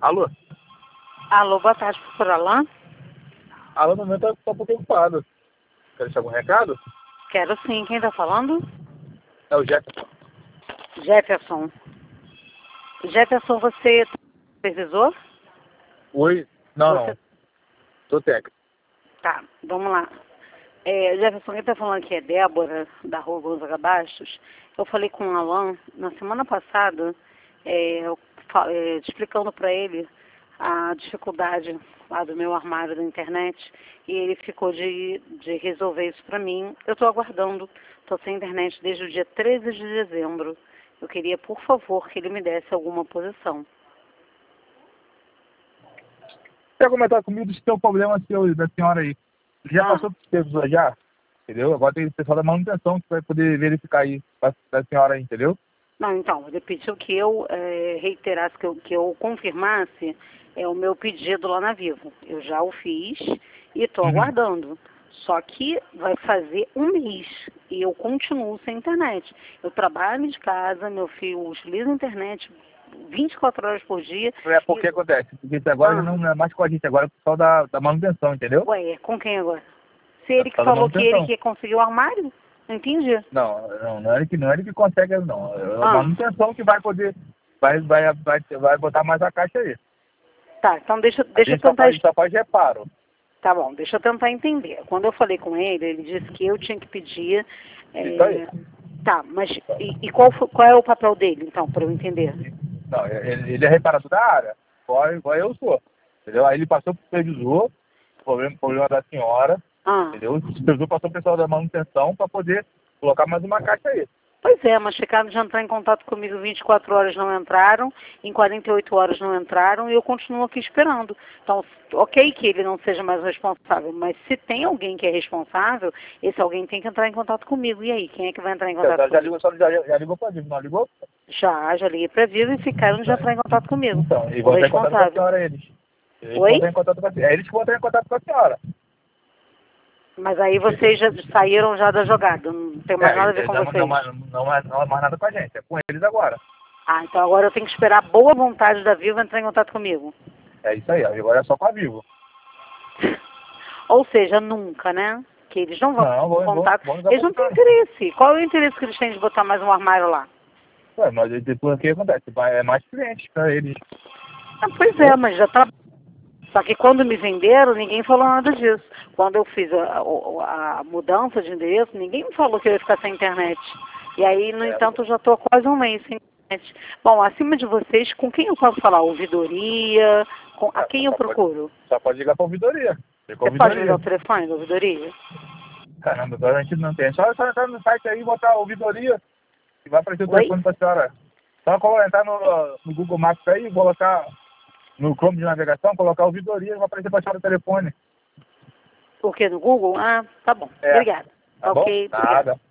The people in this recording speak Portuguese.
Alô? Alô, boa tarde, professor Alain. Alô, no momento eu tô um pouco ocupado. Quer deixar algum recado? Quero sim. Quem está falando? É o Jefferson. Jefferson. Jefferson, você é supervisor? Oi? Não, Você... não. Tô técnico. Tá, vamos lá. Jefferson, quem está falando aqui é Débora, da Rua Gonzaga Bastos. Eu falei com o Alain na semana passada, explicando para ele a dificuldade lá do meu armário da internet, e ele ficou de resolver isso para mim. Eu estou aguardando, estou sem internet desde o dia 13 de dezembro. Eu queria, por favor, que ele me desse alguma posição. Quer comentar comigo se tem um problema da senhora aí? Já passou por supervisor já? Entendeu? Agora tem o pessoal da manutenção que vai poder verificar aí da senhora aí, entendeu? Não, então, ele pediu que eu reiterasse, que eu confirmasse o meu pedido lá na Vivo. Eu já o fiz e estou aguardando. Só que vai fazer um mês e eu continuo sem internet. Eu trabalho de casa, meu filho utiliza a internet 24 horas por dia. É porque acontece. Porque isso agora não é mais com a gente, agora é o pessoal da manutenção, entendeu? Ué, com quem agora? Se ele que Da falou que manutenção. ele que conseguiu o armário? Não entendi. Não é ele que consegue, não. É a manutenção que vai poder, vai botar mais a caixa aí. Tá, então deixa eu tentar... A gente só faz reparo. Tá bom, deixa eu tentar entender. Quando eu falei com ele, ele disse que eu tinha que pedir... Isso aí. Tá, mas qual é o papel dele, então, para eu entender? Não, ele é reparador da área, igual eu sou. Entendeu? Aí ele passou pro supervisor, problema da senhora, entendeu? O supervisor passou pro pessoal da manutenção para poder colocar mais uma caixa aí. Pois é, mas ficaram de entrar em contato comigo 24 horas, não entraram, em 48 horas não entraram e eu continuo aqui esperando. Então, ok que ele não seja mais o responsável, mas se tem alguém que é responsável, esse alguém tem que entrar em contato comigo. E aí, quem é que vai entrar em contato comigo? Já ligou pra Vivo, não ligou? Já liguei pra Vivo e ficaram de entrar em contato comigo. Então, e vão entrar em contato com a senhora, eles. Oi? É eles que vão entrar em contato com a senhora. Mas aí vocês já saíram já da jogada, não tem mais nada a ver com vocês. Não é mais nada com a gente, é com eles agora. Ah, então agora eu tenho que esperar a boa vontade da Vivo entrar em contato comigo. É isso aí, agora é só com a Vivo. Ou seja, nunca, né? Que eles não vão em contato. Eles não têm interesse. Qual é o interesse que eles têm de botar mais um armário lá? Ué, mas depois o que acontece? É mais cliente para eles. Ah, pois é, mas já tá. Só que quando me venderam, ninguém falou nada disso. Quando eu fiz a mudança de endereço, ninguém me falou que eu ia ficar sem internet. E aí, no entanto, eu já estou quase um mês sem internet. Bom, acima de vocês, com quem eu posso falar? Ouvidoria? A quem eu procuro? Só pode ligar para a ouvidoria. Você pode me dar o telefone da ouvidoria? Caramba, agora a gente não tem. Só entrar no site aí e botar a ouvidoria e vai aparecer o telefone para a senhora. Só entrar no Google Maps aí e colocar no Chrome de navegação, colocar a ouvidoria e vai aparecer para a senhora o telefone. O quê? No Google? Ah, tá bom. Obrigada. Tá ok, bom? Nada.